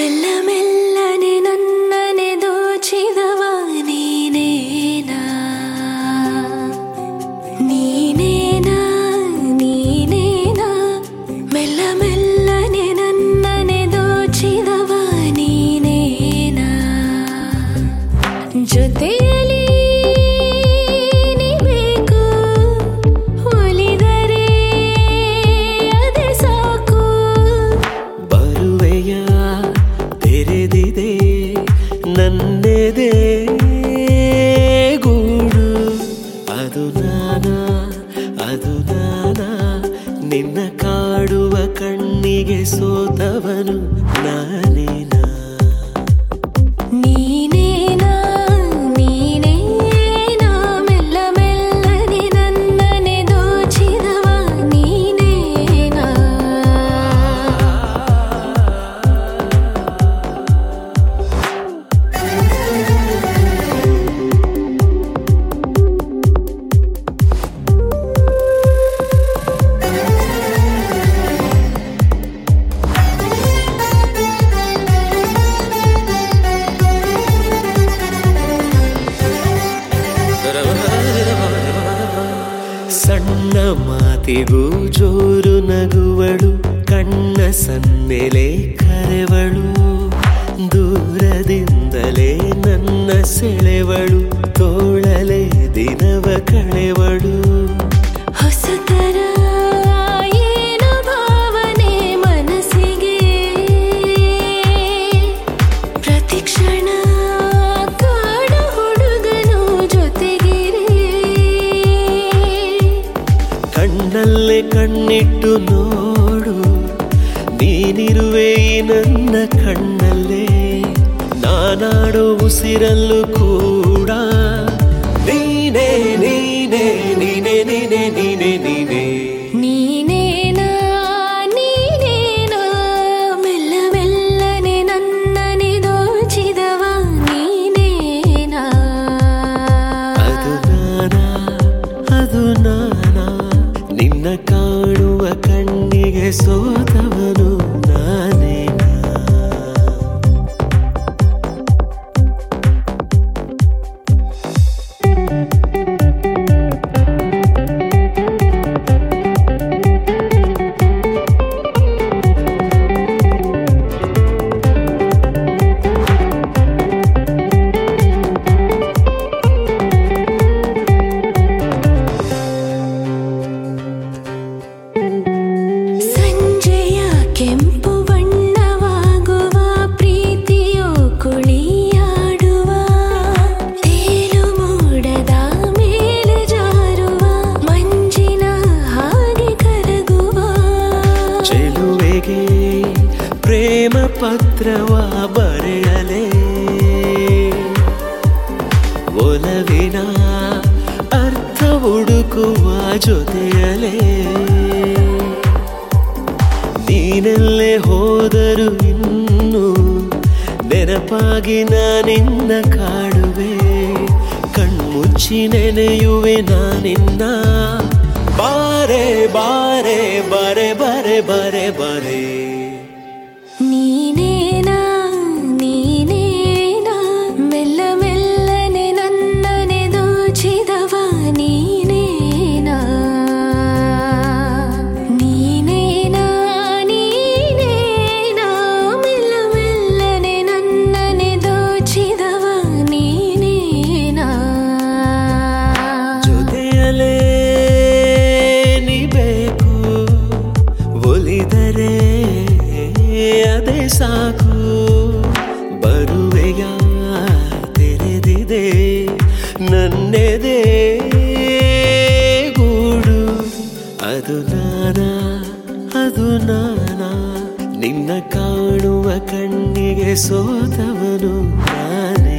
ಮೆಲ್ಲ ಮೆಲ್ಲನೆ ನನ್ನನೆ ದೋಚಿದವ ನೀನೇನಾ ನೀನೇನಾ ನೀನೇನಾ ಮೆಲ್ಲ ಮೆಲ್ಲನೆ ನನ್ನನೆ ದೋಚಿದವ ನೀನೇನಾ ಜೊತೆಯಲ್ಲಿ ನನ್ನೆದೆ ಗೂಡು ಅದು ನಾನಾ ನಿನ್ನ ಕಾಡುವ ಕಣ್ಣಿಗೆ ಸೋತವನು ನಾನೇನಾ ನೀನೇನಾ ನೀನೇನಾ ಮೆಲ್ಲ ಮೆಲ್ಲನೆ ನನ್ನನೆ ದೋಚಿದವ ನೀನೇನಾ ಸಣ್ಣ ಮಾತಿಗೂ ಜೋರು ನಗುವಳು ಕಣ್ಣ ಸನ್ನೆಲೆ ಕರೆವಳು ದೂರದಿಂದಲೇ ನನ್ನ ಸೆಳೆವಳು ತೋಳಲೆ ದಿನವ ಕಳೆವಳು ಹೊಸತರ ಏನು ಭಾವನೆ ಮನಸ್ಸಿಗೆ ಪ್ರತಿಕ್ಷಣ ಕಾಡ ಹುಡುಗನು ಜೊತೆಗಿರೇ ಕಣ್ಣಲ್ಲೇ ಕಣ್ಣಿಟ್ಟು ನೋಡು ನೀನಿರುವೆ ನನ್ನ ಕಣ್ಣಲ್ಲೇ ನಾನಾಡೋ ಉಸಿರಲ್ಲೂ ಕೂಡ ನೀನೇ ನೀನೇ ನೀನೇ ನೀನೇ ನೀನೇ ನೀನೇ ನೀನೇನಾ ನೀನೇನಾ ಮೆಲ್ಲ ಮೆಲ್ಲನೆ ನನ್ನನೆ ದೋಚಿದವ ನೀನೇನಾ ಅದು ನಾನಾ ನಿನ್ನ ಕಾಣುವ ಕಣ್ಣಿಗೆ ಸೋತವನು ನಾನೇನಾ ಸಂಜೆಯ ಕೆಂಪು ಬಣ್ಣವಾಗುವ ಪ್ರೀತಿಯೋ ಕುಳಿಯಾಡುವ ತೇಲು ಮೋಡದ ಮೇಲೆ ಜಾರುವ ಮಂಜಿನ ಹಾಗೆ ಕರಗುವ ಚೆಲುವೆಗೆ ಪ್ರೇಮ ಪತ್ರವ ಬರೆಯಲೇ ಒಲವಿನ ಅರ್ಥ ಹುಡುಕುವ ಜೊತೆಯಲೇ ನೀನೆಲ್ಲೇ ಹೋದರು ಇನ್ನು ನೆನಪಾಗಿ ನಾನಿನ್ನ ಕಾಡುವೆ ಕಣ್ಮುಚ್ಚಿ ನೆನೆಯುವೆ ನಾನಿನ್ನ ಬಾರೆ ಬಾರೆ ಬರೆ ಬರೆ ಬರೆ ಬರೆ ನೀನೇನಾ ನೀನೇನಾ ಮೆಲ್ಲ ಮೆಲ್ಲನೆ ನನ್ನನೆ ದೋಚಿದವ ನೀನೇನಾ ನೀನೇನಾ ನೀನೇನಾ ಮೆಲ್ಲ ಮೆಲ್ಲನೆ ನನ್ನನೆ ದೋಚಿದವ ನೀನೇನಾ ಜೊತೆಯಲೇ ನೀ ಬೇಕು ಒಲಿದರೆ ಅದೇ ಸಾಕು ಬರುವೆಯ ತೆರೆದಿದೆ ನನ್ನೆದೆ ಗೂಡು ಅದು ನಾನಾ ನಿನ್ನ ಕಾಣುವ ಕಣ್ಣಿಗೆ ಸೋತವನು ನಾನೇ